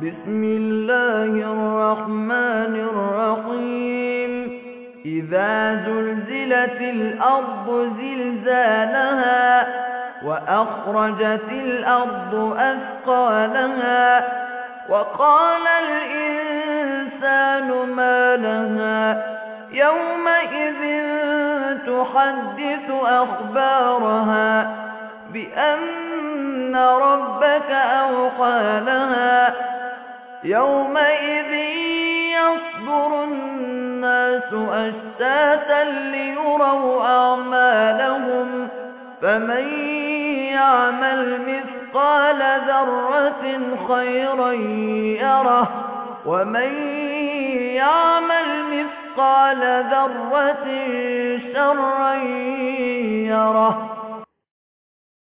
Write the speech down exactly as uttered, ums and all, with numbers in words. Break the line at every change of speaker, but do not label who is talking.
بسم الله الرحمن الرحيم إذا زلزلت الأرض زلزالها وأخرجت الأرض أثقالها وقال الإنسان ما لها يومئذ تحدث أخبارها بأن ربك أوحى لها يومئذ يصدر الناس أشتاتا ليروا أعمالهم فمن يعمل مثقال ذرة خيرا يره ومن يعمل مثقال ذرة شرا يره